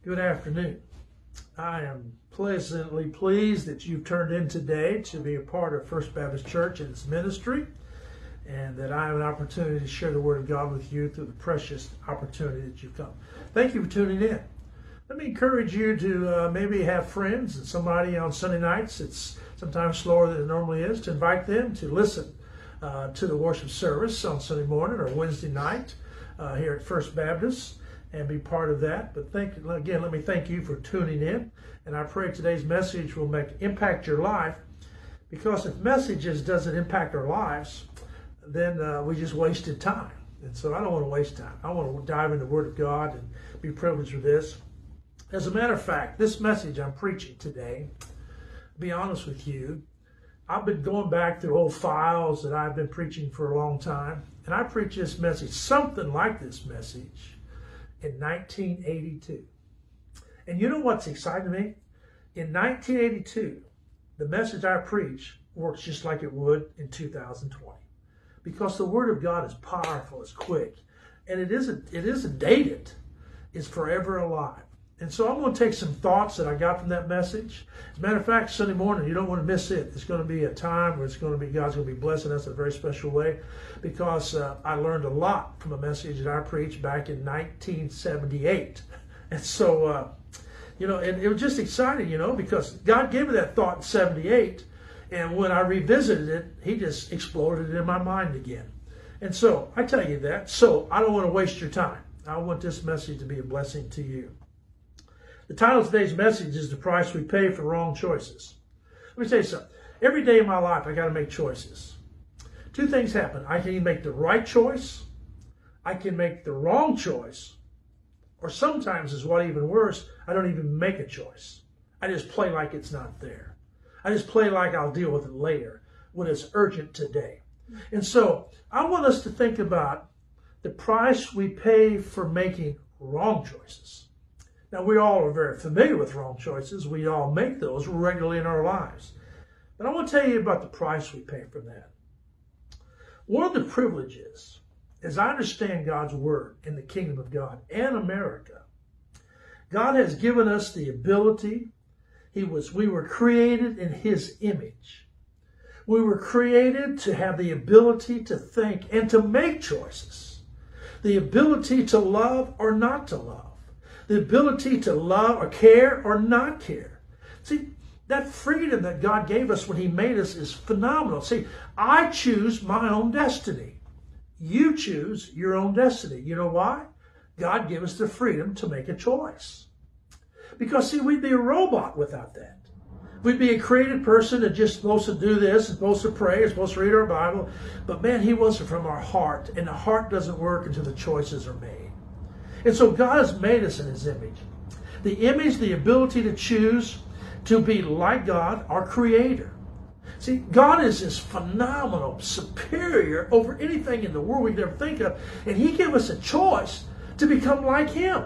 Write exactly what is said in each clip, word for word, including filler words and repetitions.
Good afternoon. I am pleasantly pleased that you've turned in today to be a part of First Baptist Church and its ministry, and that I have an opportunity to share the Word of God with you through the precious opportunity that you've come. Thank you for tuning in. Let me encourage you to uh, maybe have friends and somebody on Sunday nights. It's sometimes slower than it normally is, to invite them to listen uh, to the worship service on Sunday morning or Wednesday night uh, here at First Baptist, and be part of that. But thank again, let me thank you for tuning in, and I pray today's message will make impact your life, because if messages doesn't impact our lives, then uh, we just wasted time. And so I don't want to waste time. I want to dive into the Word of God and be privileged with this. As a matter of fact, this message I'm preaching today, to be honest with you, I've been going back through old files that I've been preaching for a long time, and I preached this message, something like this message, in nineteen eighty-two. And you know what's exciting me? In nineteen eighty-two, the message I preach works just like it would in two thousand twenty. Because the Word of God is powerful, it's quick, and it isn't, it isn't dated. It's forever alive. And so I'm going to take some thoughts that I got from that message. As a matter of fact, Sunday morning, you don't want to miss it. It's going to be a time where it's going to be, God's going to be blessing us in a very special way, because uh, I learned a lot from a message that I preached back in nineteen seventy-eight. And so, uh, you know, and it was just exciting, you know, because God gave me that thought in seventy-eight, and when I revisited it, He just exploded it in my mind again. And so, I tell you that, so I don't want to waste your time. I want this message to be a blessing to you. The title of today's message is The Price We Pay for Wrong Choices. Let me tell you something. Every day in my life, I got to make choices. Two things happen. I can either make the right choice, I can make the wrong choice, or sometimes, is what even worse, I don't even make a choice. I just play like it's not there. I just play like I'll deal with it later when it's urgent today. And so I want us to think about the price we pay for making wrong choices. Now, we all are very familiar with wrong choices. We all make those regularly in our lives. But I want to tell you about the price we pay for that. One of the privileges, as I understand God's Word in the kingdom of God and America, God has given us the ability. He was, we were created in His image. We were created to have the ability to think and to make choices. The ability to love or not to love. The ability to love or care or not care. See, that freedom that God gave us when He made us is phenomenal. See, I choose my own destiny. You choose your own destiny. You know why? God gave us the freedom to make a choice. Because, see, we'd be a robot without that. We'd be a created person that's just supposed to do this, supposed to pray, supposed to read our Bible. But, man, He wants it from our heart. And the heart doesn't work until the choices are made. And so God has made us in His image. The image, the ability to choose to be like God, our Creator. See, God is this phenomenal, superior over anything in the world we could ever think of. And He gave us a choice to become like Him.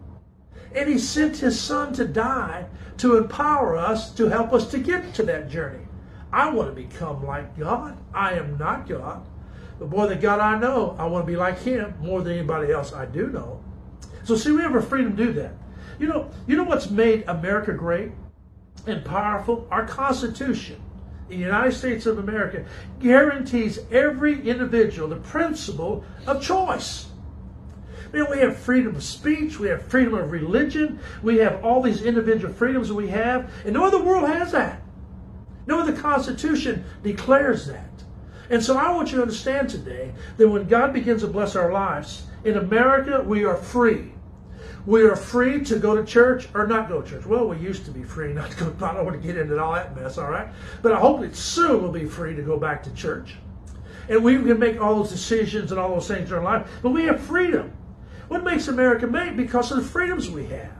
And He sent His Son to die to empower us, to help us to get to that journey. I want to become like God. I am not God. But boy, the God I know, I want to be like Him more than anybody else I do know. So see, we have a freedom to do that. You know, you know what's made America great and powerful? Our Constitution, the United States of America, guarantees every individual the principle of choice. You know, we have freedom of speech, we have freedom of religion, we have all these individual freedoms that we have, and no other world has that. No other Constitution declares that. And so I want you to understand today that when God begins to bless our lives, in America, we are free. We are free to go to church or not go to church. Well, we used to be free not to go. I don't want to get into all that mess, all right? But I hope that soon we'll be free to go back to church. And we can make all those decisions and all those things in our life. But we have freedom. What makes America great? Because of the freedoms we have.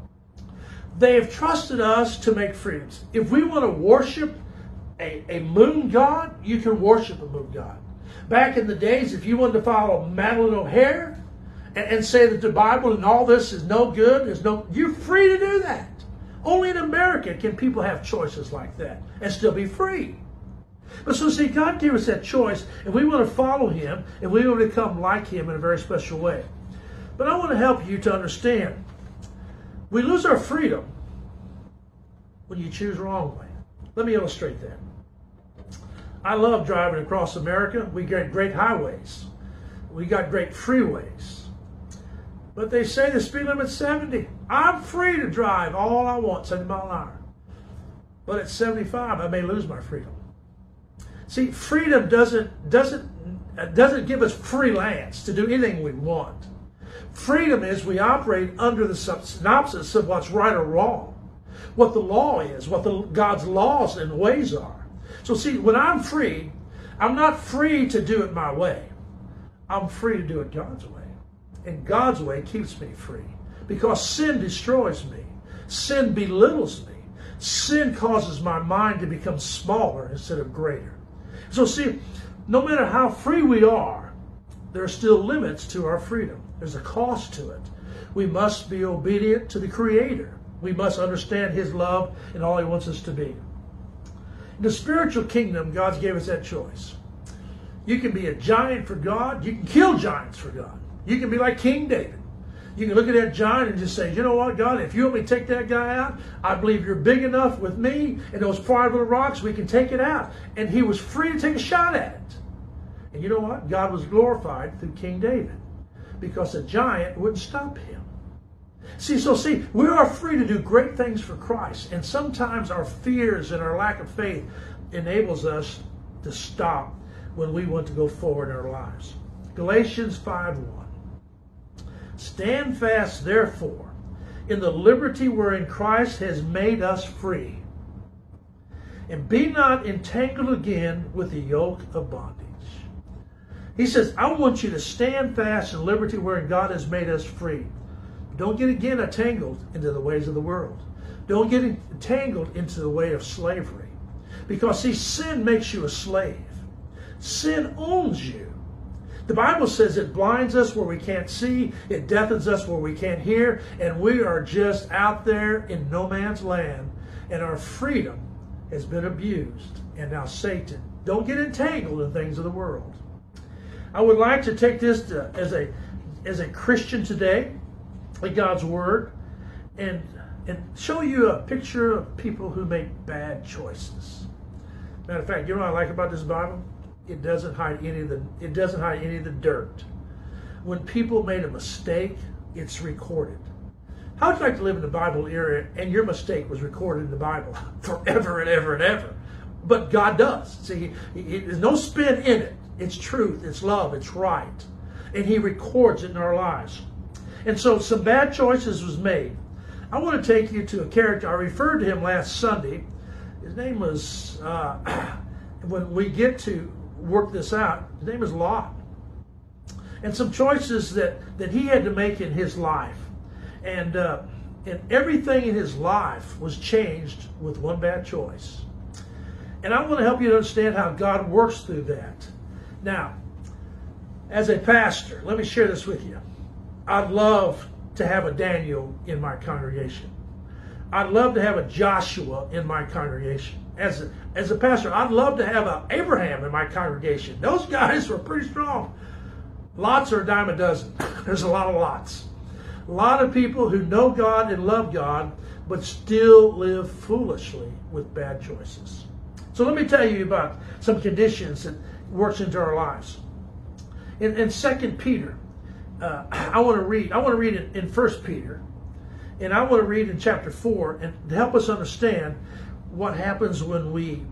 They have trusted us to make freedoms. If we want to worship a, a moon god, you can worship a moon god. Back in the days, if you wanted to follow Madeline O'Hare and, and say that the Bible and all this is no good, is no, you're free to do that. Only in America can people have choices like that and still be free. But so see, God gave us that choice, and we want to follow Him, and we want to become like Him in a very special way. But I want to help you to understand We lose our freedom when you choose wrong way. Let me illustrate that. I love driving across America. We got great highways. We got great freeways. But they say the speed limit's seventy. I'm free to drive all I want, seventy miles an hour. But at seventy-five, I may lose my freedom. See, freedom doesn't, doesn't, doesn't give us freelance to do anything we want. Freedom is we operate under the synopsis of what's right or wrong, what the law is, what the, God's laws and ways are. So see, when I'm free, I'm not free to do it my way. I'm free to do it God's way. And God's way keeps me free. Because sin destroys me. Sin belittles me. Sin causes my mind to become smaller instead of greater. So see, no matter how free we are, there are still limits to our freedom. There's a cost to it. We must be obedient to the Creator. We must understand His love and all He wants us to be. In the spiritual kingdom, God gave us that choice. You can be a giant for God. You can kill giants for God. You can be like King David. You can look at that giant and just say, you know what, God, if you want me to take that guy out, I believe you're big enough with me and those five little rocks, we can take it out. And he was free to take a shot at it. And you know what? God was glorified through King David because a giant wouldn't stop him. See, so see, we are free to do great things for Christ. And sometimes our fears and our lack of faith enables us to stop when we want to go forward in our lives. Galatians five one. Stand fast, therefore, in the liberty wherein Christ has made us free, and be not entangled again with the yoke of bondage. He says, I want you to stand fast in liberty wherein God has made us free. Don't get again entangled into the ways of the world. Don't get entangled into the way of slavery. Because, see, sin makes you a slave. Sin owns you. The Bible says it blinds us where we can't see, it deafens us where we can't hear, and we are just out there in no man's land, and our freedom has been abused. And now Satan, don't get entangled in things of the world. I would like to take this to, as a as a Christian today, like God's Word, and and show you a picture of people who make bad choices. Matter of fact, you know what I like about this Bible? It doesn't hide any of the it doesn't hide any of the dirt. When people made a mistake, it's recorded. How would you like to live in the Bible era and your mistake was recorded in the Bible forever and ever and ever? But God does. See, he, he, there's no spin in it. It's truth, it's love, it's right. And He records it in our lives. And so some bad choices was made. I want to take you to a character. I referred to him last Sunday. His name was, uh, when we get to work this out, his name is Lot. And some choices that, that he had to make in his life. And, uh, and everything in his life was changed with one bad choice. And I want to help you to understand how God works through that. Now, as a pastor, let me share this with you. I'd love to have a Daniel in my congregation. I'd love to have a Joshua in my congregation. As a, as a pastor, I'd love to have an Abraham in my congregation. Those guys were pretty strong. Lots are a dime a dozen. There's a lot of lots. A lot of people who know God and love God, but still live foolishly with bad choices. So let me tell you about some conditions that works into our lives. In, in Second Peter, uh, I want to read. I want to read it in First Peter, and I want to read in chapter four, and to help us understand what happens when we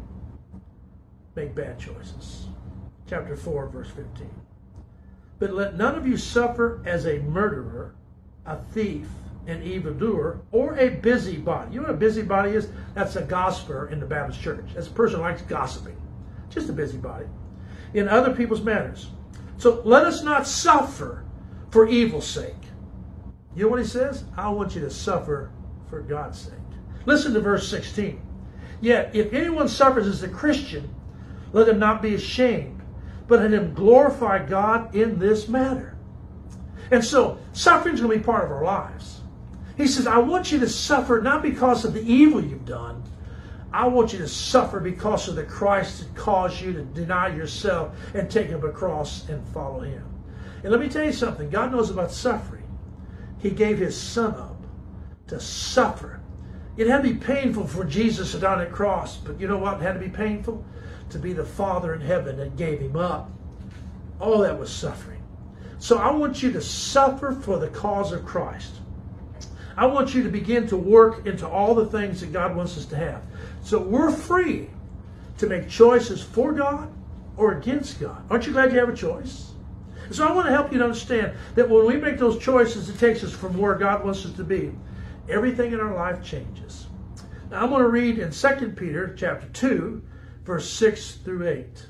make bad choices. Chapter four, verse fifteen. But let none of you suffer as a murderer, a thief, an evildoer, or a busybody. You know what a busybody is? That's a gossiper in the Baptist church. That's a person who likes gossiping. Just a busybody. In other people's matters. So let us not suffer for evil's sake. You know what he says? I want you to suffer for God's sake. Listen to verse sixteen. Yet if anyone suffers as a Christian, let him not be ashamed, but let him glorify God in this matter. And so suffering is going to be part of our lives. He says, I want you to suffer not because of the evil you've done. I want you to suffer because of the Christ that caused you to deny yourself and take up a cross and follow Him. And let me tell you something. God knows about suffering. He gave His Son up to suffer. It had to be painful for Jesus to die on that cross. But you know what had to be painful? To be the Father in heaven that gave him up. All that was suffering. So I want you to suffer for the cause of Christ. I want you to begin to work into all the things that God wants us to have. So we're free to make choices for God or against God. Aren't you glad you have a choice? So I want to help you to understand that when we make those choices, it takes us from where God wants us to be. Everything in our life changes. Now I'm going to read in Second Peter chapter two, verse six through eight.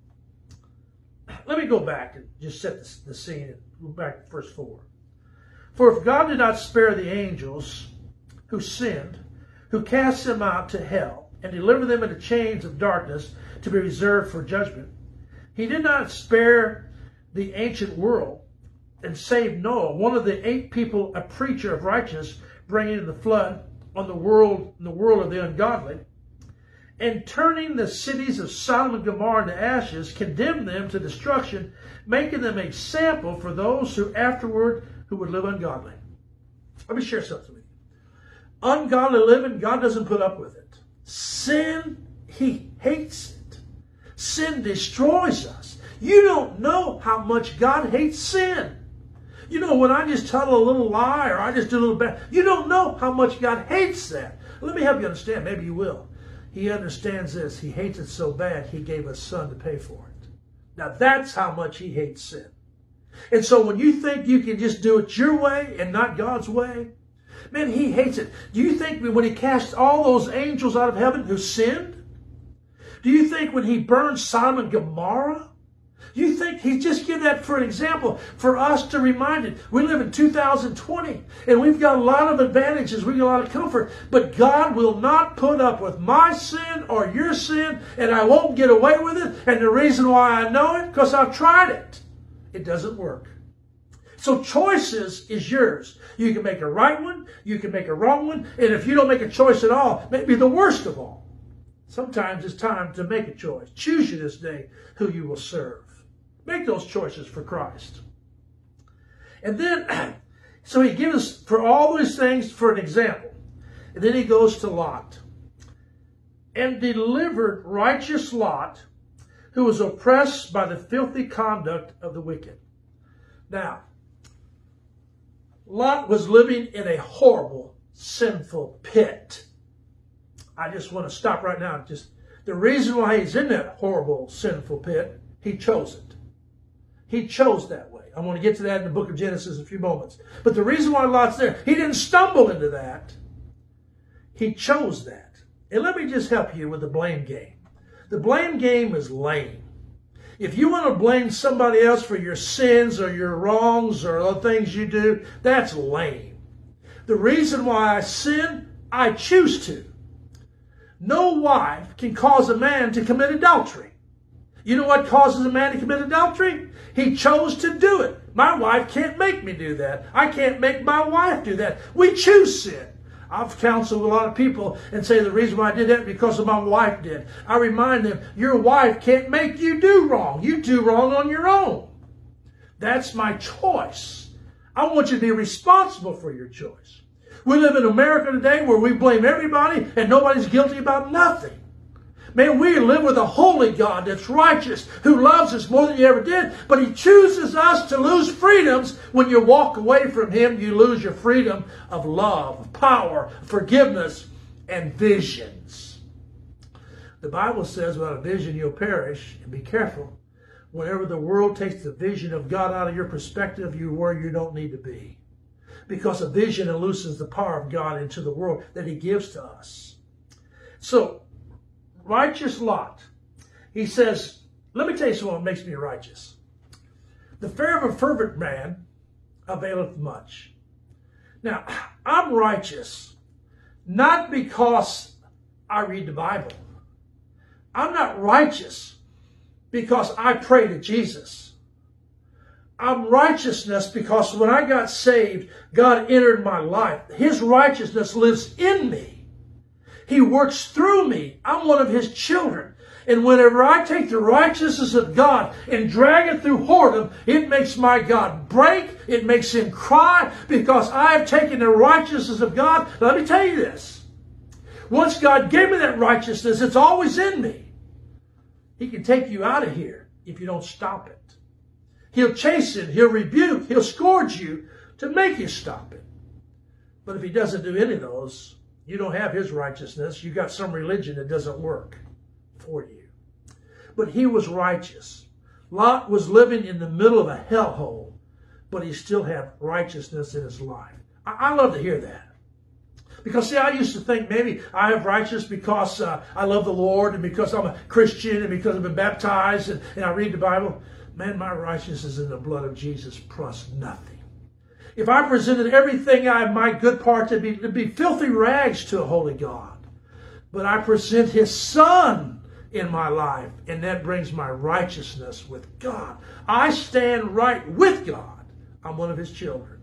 Let me go back and just set the scene and go back to verse four. For if God did not spare the angels who sinned, who cast them out to hell, and delivered them into chains of darkness to be reserved for judgment, he did not spare the ancient world and saved Noah, one of the eight people, a preacher of righteousness, bringing the flood on the world, the world of the ungodly, and turning the cities of Sodom and Gomorrah into ashes, condemned them to destruction, making them a sample for those who afterward who would live ungodly. Let me share something with you. Ungodly living, God doesn't put up with it. Sin, he hates it. Sin destroys us. You don't know how much God hates sin. You know, when I just tell a little lie or I just do a little bad, you don't know how much God hates that. Let me help you understand. Maybe you will. He understands this. He hates it so bad, he gave his son to pay for it. Now, that's how much he hates sin. And so when you think you can just do it your way and not God's way, man, he hates it. Do you think when he cast all those angels out of heaven who sinned? Do you think when he burned Sodom and Gomorrah? You think he just give that for an example for us to remind it. We live in two thousand twenty and we've got a lot of advantages. We've got a lot of comfort. But God will not put up with my sin or your sin, and I won't get away with it. And the reason why I know it, because I've tried it. It doesn't work. So choices is yours. You can make a right one. You can make a wrong one. And if you don't make a choice at all, maybe the worst of all. Sometimes it's time to make a choice. Choose you this day who you will serve. Make those choices for Christ. And then, so he gives us for all these things for an example. And then he goes to Lot. And delivered righteous Lot, who was oppressed by the filthy conduct of the wicked. Now, Lot was living in a horrible, sinful pit. I just want to stop right now. Just the reason why he's in that horrible, sinful pit, he chose it. He chose that way. I want to get to that in the book of Genesis in a few moments. But the reason why Lot's there, he didn't stumble into that. He chose that. And let me just help you with the blame game. The blame game is lame. If you want to blame somebody else for your sins or your wrongs or other things you do, that's lame. The reason why I sin, I choose to. No wife can cause a man to commit adultery. You know what causes a man to commit adultery? He chose to do it. My wife can't make me do that. I can't make my wife do that. We choose sin. I've counseled a lot of people and say the reason why I did that because of my wife did. I remind them, your wife can't make you do wrong. You do wrong on your own. That's my choice. I want you to be responsible for your choice. We live in America today where we blame everybody and nobody's guilty about nothing. Man, we live with a holy God that's righteous, who loves us more than you ever did, but he chooses us to lose freedoms. When you walk away from him, you lose your freedom of love, power, forgiveness, and visions. The Bible says, without a vision, you'll perish. And be careful. Whenever the world takes the vision of God out of your perspective, you're where you don't need to be. Because a vision elucidates the power of God into the world that he gives to us. So, righteous Lot, he says, let me tell you something that makes me righteous. The fear of a fervent man availeth much. Now, I'm righteous not because I read the Bible. I'm not righteous because I pray to Jesus. I'm righteousness because when I got saved, God entered my life. His righteousness lives in me. He works through me. I'm one of his children. And whenever I take the righteousness of God and drag it through whoredom, it makes my God break. It makes him cry because I have taken the righteousness of God. Let me tell you this. Once God gave me that righteousness, it's always in me. He can take you out of here if you don't stop it. He'll chasten, he'll rebuke, he'll scourge you to make you stop it. But if he doesn't do any of those, you don't have his righteousness. You got some religion that doesn't work for you. But he was righteous. Lot was living in the middle of a hellhole, but he still had righteousness in his life. I, I love to hear that. Because, see, I used to think maybe I have righteousness because uh, I love the Lord and because I'm a Christian and because I've been baptized and, and I read the Bible. Man, my righteousness is in the blood of Jesus plus nothing. If I presented everything I have, my good part, to be, to be filthy rags to a holy God. But I present his Son in my life, and that brings my righteousness with God. I stand right with God. I'm one of his children.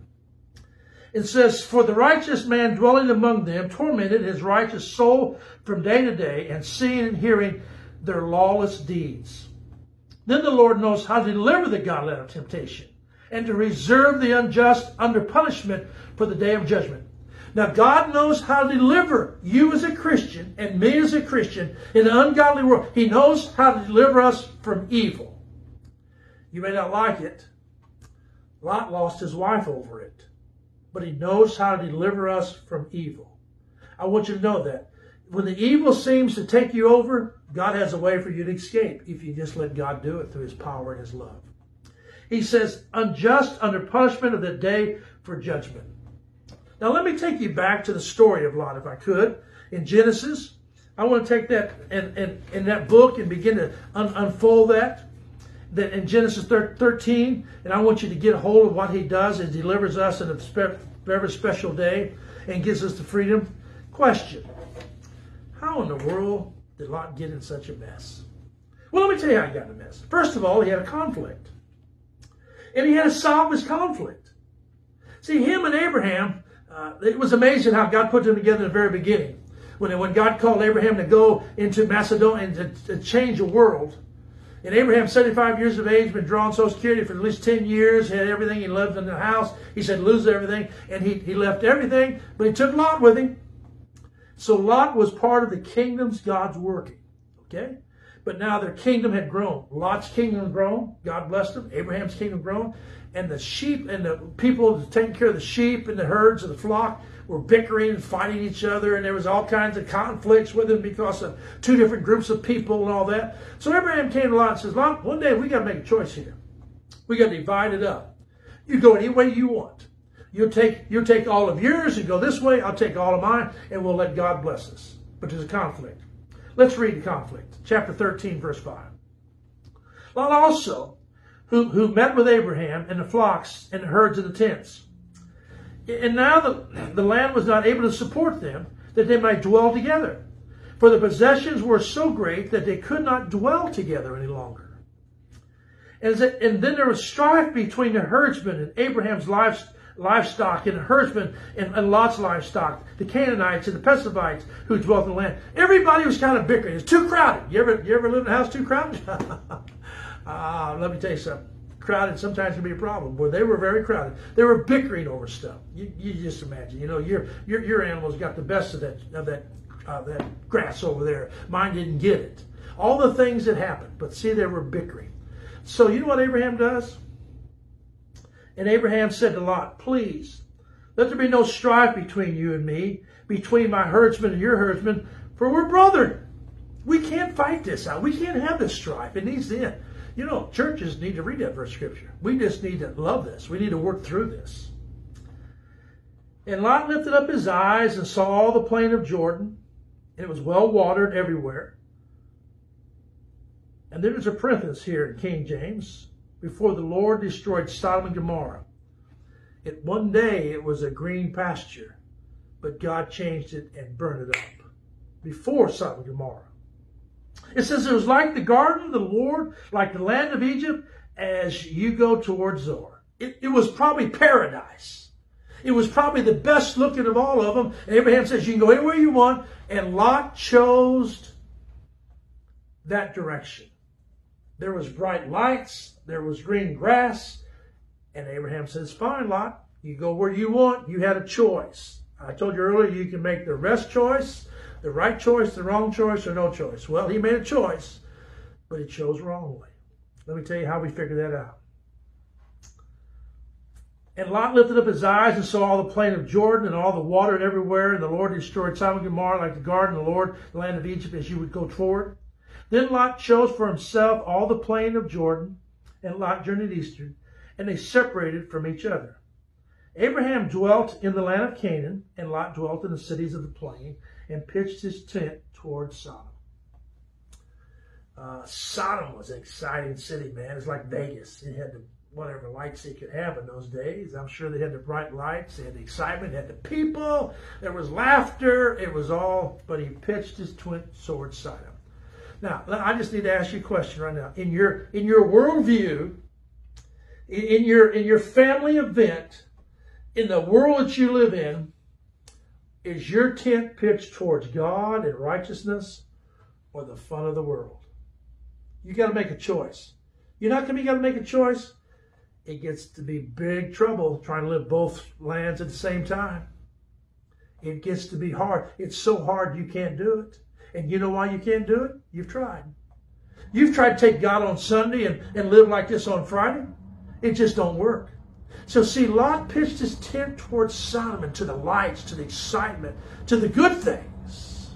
It says, for the righteous man dwelling among them tormented his righteous soul from day to day, and seeing and hearing their lawless deeds. Then the Lord knows how to deliver the godly out of temptation, and to reserve the unjust under punishment for the day of judgment. Now God knows how to deliver you as a Christian and me as a Christian in an ungodly world. He knows how to deliver us from evil. You may not like it. Lot lost his wife over it. But he knows how to deliver us from evil. I want you to know that. When the evil seems to take you over, God has a way for you to escape if you just let God do it through his power and his love. He says, unjust under punishment of the day for judgment. Now let me take you back to the story of Lot, if I could, in Genesis. I want to take that and in, in, in that book and begin to un unfold that. That in Genesis thirteen, and I want you to get a hold of what he does and delivers us in a spe very special day and gives us the freedom. Question, how in the world did Lot get in such a mess? Well, let me tell you how he got in a mess. First of all, he had a conflict. And he had to solve his conflict. See, him and Abraham, uh, it was amazing how God put them together in the very beginning. When, when God called Abraham to go into Macedonia and to, to change the world, and Abraham, seventy-five years of age, been drawing Social Security for at least ten years, had everything. He lived in the house. He said, lose everything. And he, he left everything, but he took Lot with him. So Lot was part of the kingdoms God's working. Okay? But now their kingdom had grown. Lot's kingdom had grown. God blessed him. Abraham's kingdom grown. And the sheep and the people taking care of the sheep and the herds of the flock were bickering and fighting each other, and there was all kinds of conflicts with them because of two different groups of people and all that. So Abraham came to Lot and says, Lot, one day we got to make a choice here. We got to divide it up. You go any way you want. You'll take, you'll take all of yours and go this way. I'll take all of mine, and we'll let God bless us. But there's a conflict. Let's read the conflict. Chapter thirteen, verse five. Lot also, who, who met with Abraham and the flocks and the herds and the tents. And now the, the land was not able to support them, that they might dwell together. For the possessions were so great that they could not dwell together any longer. And, it, and then there was strife between the herdsmen and Abraham's livestock and the herdsmen and, and Lot's livestock, the Canaanites and the Perizzites who dwelt in the land. Everybody was kind of bickering. It's too crowded. You ever, you ever live in a house too crowded? uh, let me tell you something. Crowded sometimes can be a problem. Boy, they were very crowded. They were bickering over stuff. You, you just imagine, you know, your your your animal's got the best of that of that uh, that grass over there. Mine didn't get it. All the things that happened, but see, they were bickering. So you know what Abraham does? And Abraham said to Lot, "Please, let there be no strife between you and me, between my herdsmen and your herdsmen, for we're brethren. We can't fight this out. We can't have this strife. It needs to end." You know, churches need to read that verse of Scripture. We just need to love this. We need to work through this. And Lot lifted up his eyes and saw all the plain of Jordan, and it was well watered everywhere. And there's a parenthesis here in King James, before the Lord destroyed Sodom and Gomorrah. It, one day it was a green pasture, but God changed it and burned it up before Sodom and Gomorrah. It says it was like the garden of the Lord, like the land of Egypt, as you go towards Zoar. It, it was probably paradise. It was probably the best looking of all of them. And Abraham says you can go anywhere you want. And Lot chose that direction. There was bright lights, there was green grass, and Abraham says, fine, Lot, you go where you want. You had a choice. I told you earlier you can make the best choice, the right choice, the wrong choice, or no choice. Well, he made a choice, but he chose wrongly. Let me tell you how we figure that out. And Lot lifted up his eyes and saw all the plain of Jordan and all the water everywhere, and the Lord destroyed Sodom and Gomorrah like the garden of the Lord, the land of Egypt, as you would go toward. Then Lot chose for himself all the plain of Jordan, and Lot journeyed eastward, and they separated from each other. Abraham dwelt in the land of Canaan, and Lot dwelt in the cities of the plain, and pitched his tent toward Sodom. Uh, Sodom was an exciting city, man. It's like Vegas. It had the whatever lights they could have in those days. I'm sure they had the bright lights, they had the excitement, they had the people, there was laughter, it was all, but he pitched his tent toward Sodom. Now, I just need to ask you a question right now. In your in your worldview, in, in your in your family event, in the world that you live in, is your tent pitched towards God and righteousness, or the fun of the world? You got to make a choice. You're not going to be got to make a choice. It gets to be big trouble trying to live both lands at the same time. It gets to be hard. It's so hard you can't do it. And you know why you can't do it? You've tried. You've tried to take God on Sunday and, and live like this on Friday. It just don't work. So see, Lot pitched his tent towards Sodom and to the lights, to the excitement, to the good things.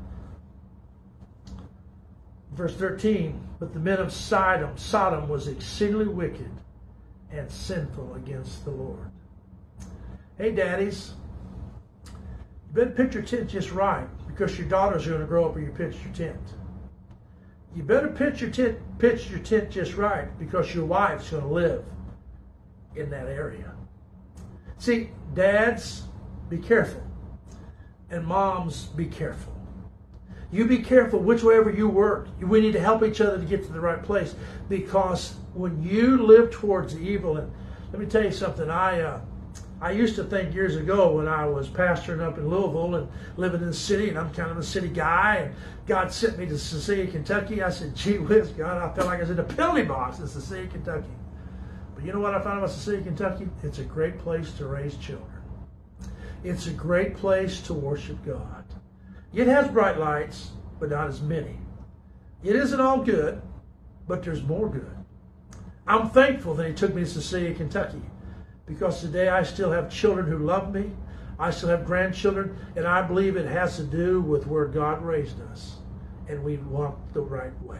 Verse thirteen, but the men of Sodom, Sodom was exceedingly wicked and sinful against the Lord. Hey, daddies, you better pitch your tent just right, because your daughters are going to grow up where you pitched your tent. You better pitch your tent, pitch your tent just right, because your wife's going to live in that area. See, dads, be careful. And moms, be careful. You be careful which way ever you work. We need to help each other to get to the right place, because when you live towards the evil, and let me tell you something, I uh, I used to think years ago when I was pastoring up in Louisville and living in the city, and I'm kind of a city guy, and God sent me to Cecilia, Kentucky. I said, gee whiz, God, I felt like I was in a penalty box in Cecilia, Kentucky. But you know what I found about Cecilia, Kentucky? It's a great place to raise children. It's a great place to worship God. It has bright lights, but not as many. It isn't all good, but there's more good. I'm thankful that he took me to Cecilia, Kentucky, because today I still have children who love me. I still have grandchildren, and I believe it has to do with where God raised us, and we walk the right way.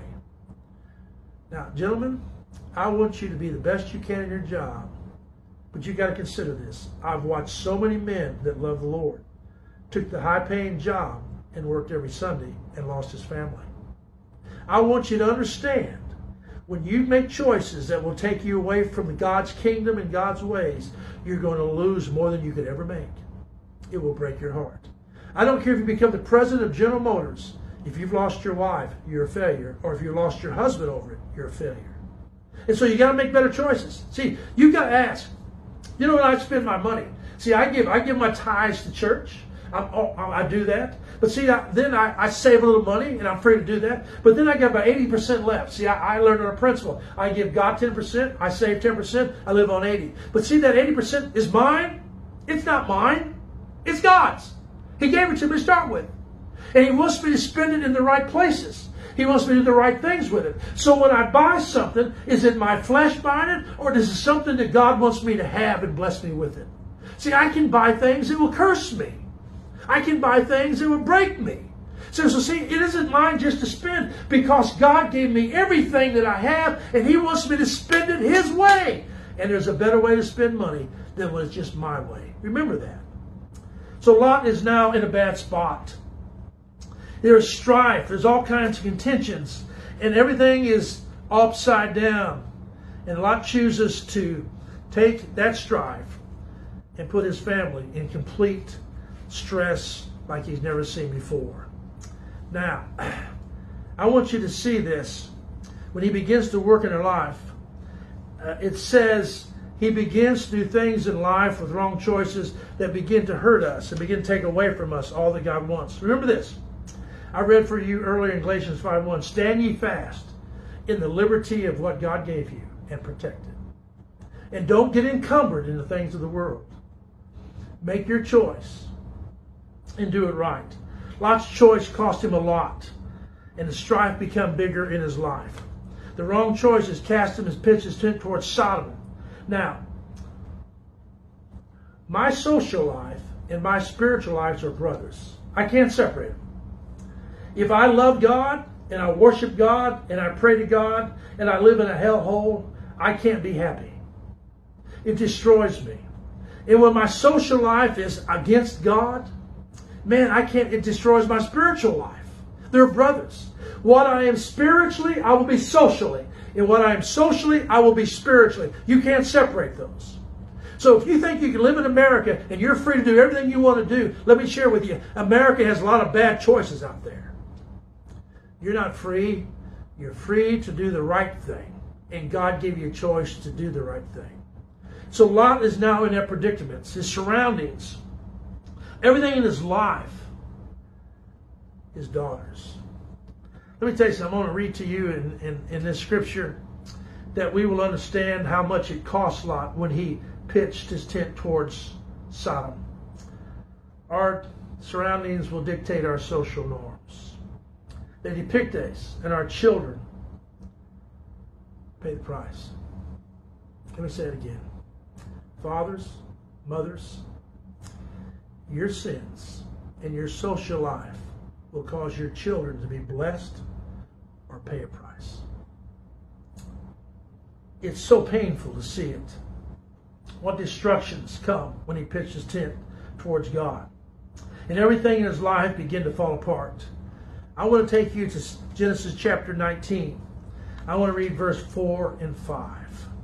Now, gentlemen, I want you to be the best you can in your job, but you got to consider this. I've watched so many men that love the Lord, took the high-paying job, and worked every Sunday and lost his family. I want you to understand, when you make choices that will take you away from God's kingdom and God's ways, you're going to lose more than you could ever make. It will break your heart. I don't care if you become the president of General Motors. If you've lost your wife, you're a failure. Or if you lost your husband over it, you're a failure. And so you got to make better choices. See, you got to ask, you know what I spend my money? See, I give I give my tithes to church. I'm, I do that. But see, I, then I, I save a little money, and I'm free to do that. But then I got about eighty percent left. See, I, I learned on a principle. I give God ten percent, I save ten percent, I live on eighty. But see, that eighty percent is mine? It's not mine. It's God's. He gave it to me to start with. And he wants me to spend it in the right places. He wants me to do the right things with it. So when I buy something, is it my flesh buying it, or is it something that God wants me to have and bless me with it? See, I can buy things that will curse me. I can buy things that will break me. So, so see, it isn't mine just to spend, because God gave me everything that I have, and he wants me to spend it his way. And there's a better way to spend money than when it's just my way. Remember that. So Lot is now in a bad spot. There's strife. There's all kinds of contentions. And everything is upside down. And Lot chooses to take that strife and put his family in complete stress like he's never seen before. Now, I want you to see this. When he begins to work in her life, uh, it says he begins to do things in life with wrong choices that begin to hurt us and begin to take away from us all that God wants. Remember this. I read for you earlier in Galatians five one, stand ye fast in the liberty of what God gave you and protect it. And don't get encumbered in the things of the world. Make your choice and do it right. Lot's choice cost him a lot, and the strife become bigger in his life. The wrong choices cast him and pitched his tent towards Sodom. Now, my social life and my spiritual lives are brothers. I can't separate them. If I love God and I worship God and I pray to God and I live in a hellhole, I can't be happy. It destroys me. And when my social life is against God, man, I can't, it destroys my spiritual life. They're brothers. What I am spiritually, I will be socially. And what I am socially, I will be spiritually. You can't separate those. So if you think you can live in America and you're free to do everything you want to do, let me share with you, America has a lot of bad choices out there. You're not free. You're free to do the right thing. And God gave you a choice to do the right thing. So Lot is now in that predicament. His surroundings, everything in his life, his daughters. Let me tell you something. I'm going to read to you in, in, in this scripture that we will understand how much it cost Lot when he pitched his tent towards Sodom. Our surroundings will dictate our social norms. They depict us, and our children pay the price. Let me say it again. Fathers, mothers, your sins and your social life will cause your children to be blessed or pay a price. It's so painful to see it. What destructions come when he pitched his tent towards God. And everything in his life began to fall apart. I want to take you to Genesis chapter nineteen. I want to read verse four and five.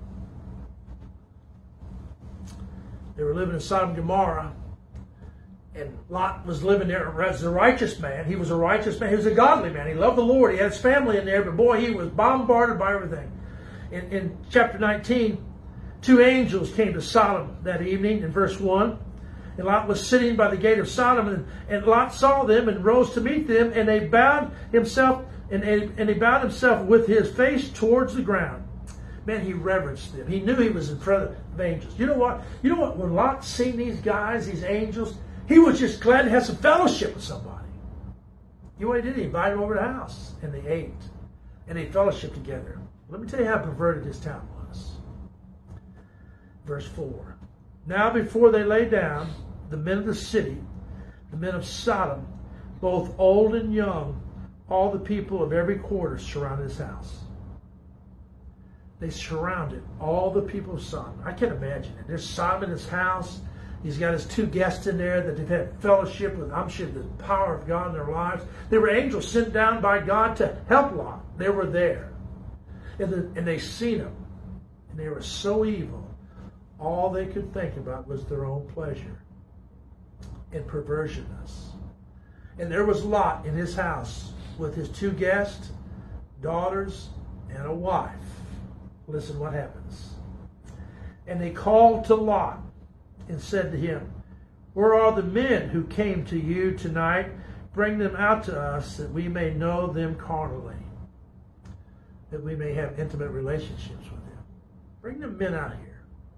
They were living in Sodom and Gomorrah, and Lot was living there as a righteous man. He was a righteous man. He was a godly man. He loved the Lord. He had his family in there, but boy, he was bombarded by everything. In, in chapter nineteen, two angels came to Sodom that evening in verse one. And Lot was sitting by the gate of Sodom, and, and Lot saw them and rose to meet them, and they bowed himself, and, and he bowed himself with his face towards the ground. Man, he reverenced them. He knew he was in front of angels. You know what? You know what? When Lot seen these guys, these angels, he was just glad to have some fellowship with somebody. You know what he did? He invited them over to the house, and they ate, and they fellowshiped together. Let me tell you how perverted this town was. Verse four. Now before they lay down, the men of the city, the men of Sodom, both old and young, all the people of every quarter surrounded his house. They surrounded all the people of Sodom. I can't imagine it. There's Sodom in his house. He's got his two guests in there that they've had fellowship with. I'm sure the power of God in their lives. They were angels sent down by God to help Lot. They were there. And, the, and they seen him. And they were so evil. All they could think about was their own pleasure and perversionness. And there was Lot in his house with his two guests, daughters, and a wife. Listen what happens. And they called to Lot and said to him, where are the men who came to you tonight? Bring them out to us that we may know them carnally, that we may have intimate relationships with them. Bring the men out here.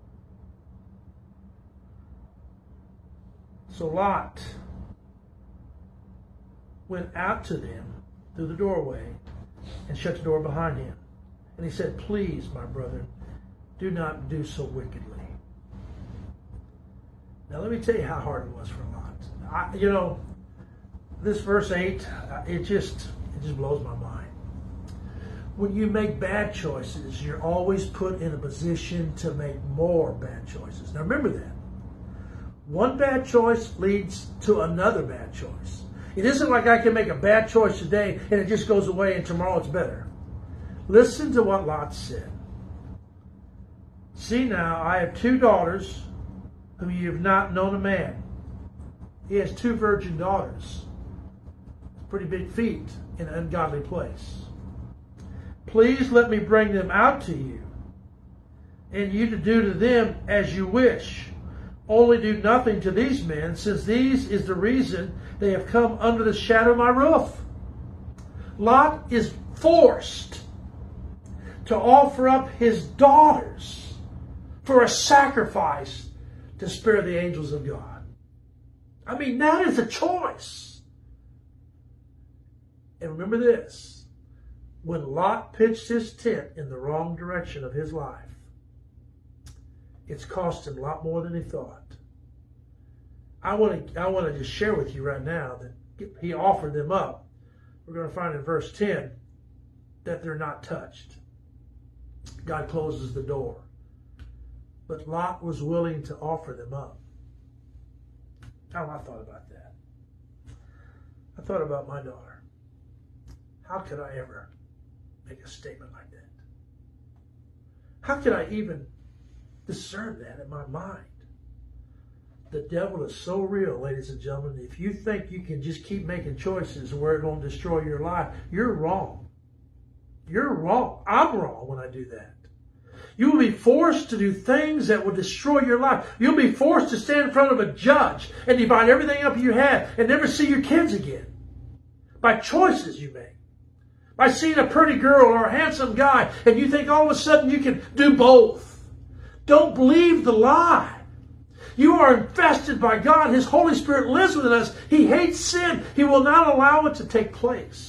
So Lot went out to them through the doorway and shut the door behind him. And he said, please, my brother, do not do so wickedly. Now let me tell you how hard it was for Lot. I, you know, this verse eight, it just, it just blows my mind. When you make bad choices, you're always put in a position to make more bad choices. Now remember that. One bad choice leads to another bad choice. It isn't like I can make a bad choice today and it just goes away and tomorrow it's better. Listen to what Lot said. See now, I have two daughters whom you have not known a man. He has two virgin daughters. Pretty big feat in an ungodly place. Please let me bring them out to you, and you to do to them as you wish. Only do nothing to these men, since these is the reason they have come under the shadow of my roof. Lot is forced to offer up his daughters for a sacrifice to spare the angels of God. I mean, that is a choice. And remember this, when Lot pitched his tent in the wrong direction of his life, it's cost him a lot more than he thought. I want to I want to just share with you right now that he offered them up. We're going to find in verse ten that they're not touched. God closes the door. But Lot was willing to offer them up. How I thought about that. I thought about my daughter. How could I ever make a statement like that? How could I even discern that in my mind? The devil is so real, ladies and gentlemen. If you think you can just keep making choices where it's going to destroy your life, you're wrong. You're wrong. I'm wrong when I do that. You will be forced to do things that will destroy your life. You'll be forced to stand in front of a judge and divide everything up you have and never see your kids again. By choices you make. By seeing a pretty girl or a handsome guy and you think all of a sudden you can do both. Don't believe the lie. You are infested by God. His Holy Spirit lives within us. He hates sin. He will not allow it to take place.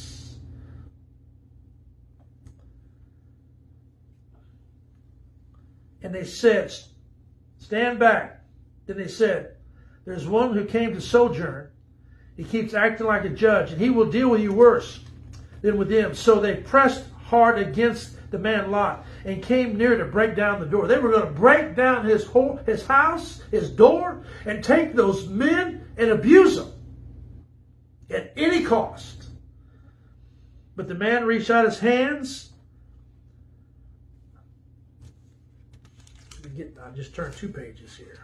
And they said, stand back. Then they said, there's one who came to sojourn. He keeps acting like a judge, and he will deal with you worse than with them. So they pressed hard against the man Lot and came near to break down the door. They were going to break down his whole, his house, his door, and take those men and abuse them at any cost. But the man reached out his hands. Get, I just turned two pages here.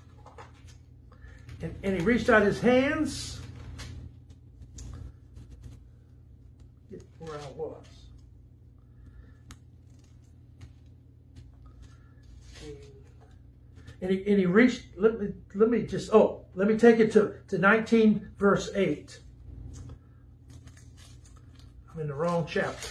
And, and he reached out his hands. Get where I was. And he, and he reached, let me, let me just, oh, let me take it to, to nineteen verse eight. I'm in the wrong chapter.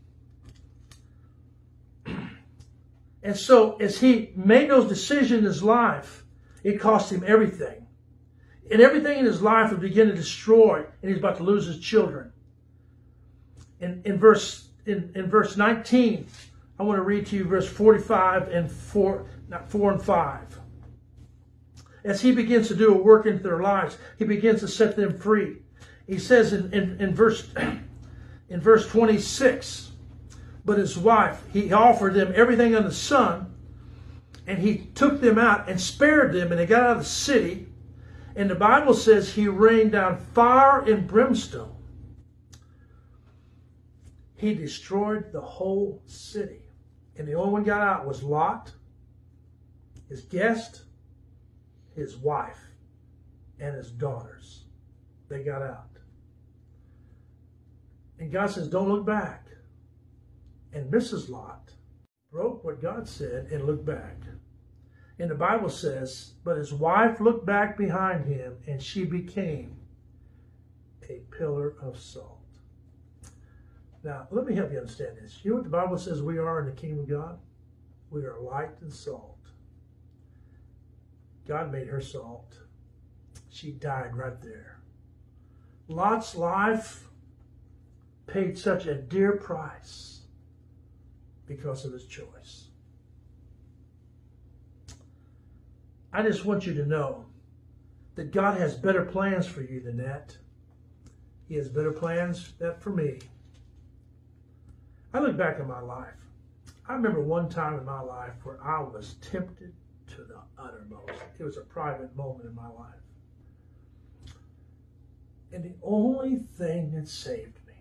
And so as he made those decisions in his life, it cost him everything. And everything in his life would begin to destroy, and he's about to lose his children. In, in, verse, in, in verse nineteen, I want to read to you verse forty-five and four, not four and five. As he begins to do a work into their lives, he begins to set them free. He says in, in, in verse in verse twenty-six, but his wife, he offered them everything under the sun, and he took them out and spared them, and they got out of the city. And the Bible says he rained down fire and brimstone. He destroyed the whole city. And the only one got out was Lot, his guest, his wife, and his daughters. They got out. And God says, don't look back. And Missus Lot broke what God said and looked back. And the Bible says, but his wife looked back behind him, and she became a pillar of salt. Now, let me help you understand this. You know what the Bible says we are in the kingdom of God? We are light and salt. God made her salt. She died right there. Lot's life paid such a dear price because of his choice. I just want you to know that God has better plans for you than that. He has better plans than for me. I look back at my life. I remember one time in my life where I was tempted to the uttermost. It was a private moment in my life. And the only thing that saved me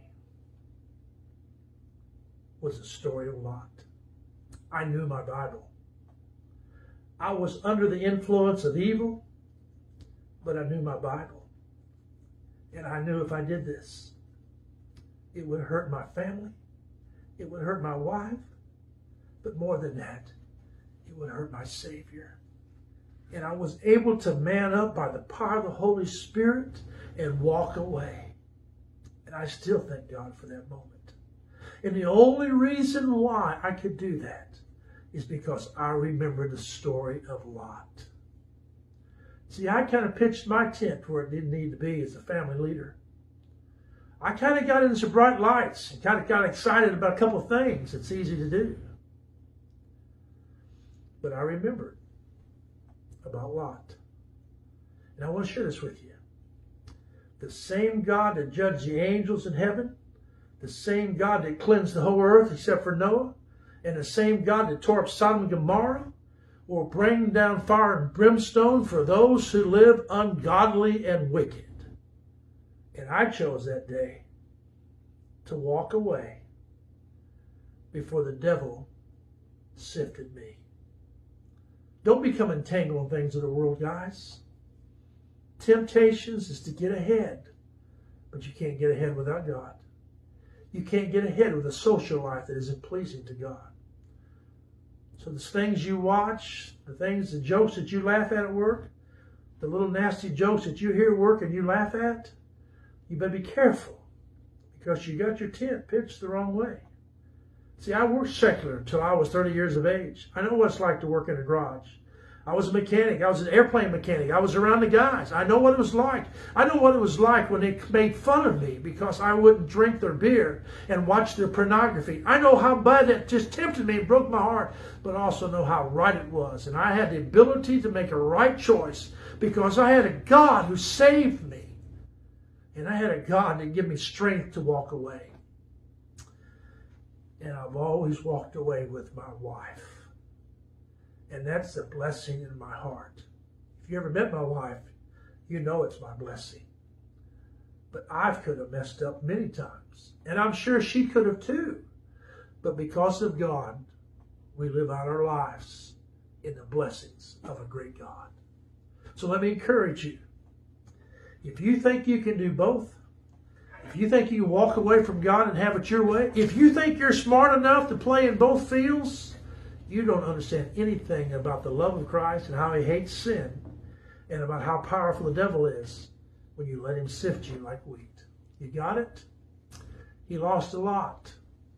was the story of Lot. I knew my Bible. I was under the influence of evil, but I knew my Bible. And I knew if I did this, it would hurt my family, it would hurt my wife, but more than that, it would hurt my Savior. And I was able to man up by the power of the Holy Spirit and walk away. And I still thank God for that moment. And the only reason why I could do that is because I remember the story of Lot. See, I kind of pitched my tent where it didn't need to be as a family leader. I kind of got into some bright lights and kind of got excited about a couple of things. It's easy to do. But I remembered about Lot. And I want to share this with you. The same God that judged the angels in heaven, the same God that cleansed the whole earth except for Noah, and the same God that tore up Sodom and Gomorrah will bring down fire and brimstone for those who live ungodly and wicked. And I chose that day to walk away before the devil sifted me. Don't become entangled in things of the world, guys. Temptations is to get ahead, but you can't get ahead without God. You can't get ahead with a social life that isn't pleasing to God. So the things you watch, the things, the jokes that you laugh at at work, the little nasty jokes that you hear at work and you laugh at, you better be careful because you got your tent pitched the wrong way. See, I worked secular until I was thirty years of age. I know what it's like to work in a garage. I was a mechanic. I was an airplane mechanic. I was around the guys. I know what it was like. I know what it was like when they made fun of me because I wouldn't drink their beer and watch their pornography. I know how bad that just tempted me and broke my heart, but I also know how right it was. And I had the ability to make a right choice because I had a God who saved me. And I had a God that gave me strength to walk away. And I've always walked away with my wife. And that's a blessing in my heart. If you ever met my wife, you know it's my blessing. But I could have messed up many times. And I'm sure she could have too. But because of God, we live out our lives in the blessings of a great God. So let me encourage you. If you think you can do both, if you think you can walk away from God and have it your way, if you think you're smart enough to play in both fields, you don't understand anything about the love of Christ and how he hates sin and about how powerful the devil is when you let him sift you like wheat. You got it? He lost a lot.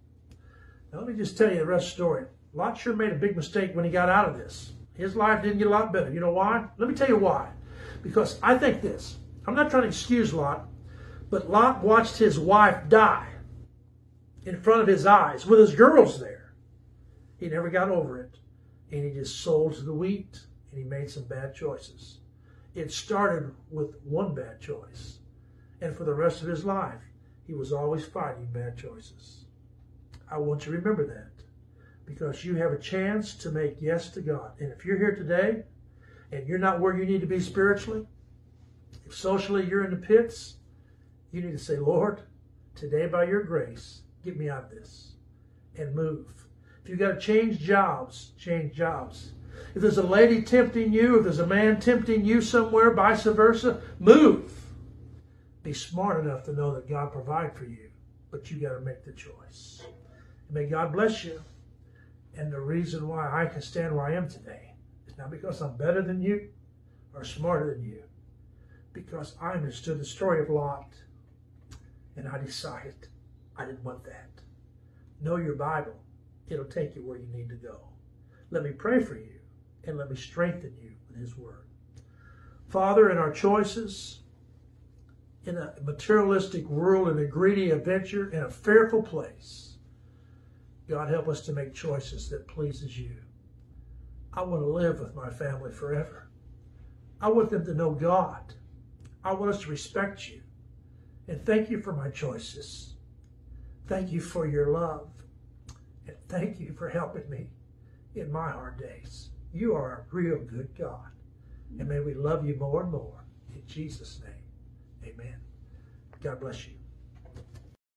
Now let me just tell you the rest of the story. Lot sure made a big mistake when he got out of this. His life didn't get a lot better. You know why? Let me tell you why. Because I think this. I'm not trying to excuse Lot, but Lot watched his wife die in front of his eyes with his girls there. He never got over it, and he just sold to the wheat, and he made some bad choices. It started with one bad choice, and for the rest of his life, he was always fighting bad choices. I want you to remember that, because you have a chance to make yes to God. And if you're here today, and you're not where you need to be spiritually, if socially you're in the pits, you need to say, Lord, today by your grace, get me out of this, and move. If you've got to change jobs, change jobs. If there's a lady tempting you, if there's a man tempting you somewhere, vice versa, move. Be smart enough to know that God provides for you, but you got to make the choice. And may God bless you. And the reason why I can stand where I am today is not because I'm better than you or smarter than you, because I understood the story of Lot, and I decided I didn't want that. Know your Bible. It'll take you where you need to go. Let me pray for you, and let me strengthen you with his word. Father, in our choices, in a materialistic world, in a greedy adventure, in a fearful place, God, help us to make choices that pleases you. I want to live with my family forever. I want them to know God. I want us to respect you. And thank you for my choices. Thank you for your love. And thank you for helping me in my hard days. You are a real good God. And may we love you more and more. In Jesus' name, amen. God bless you.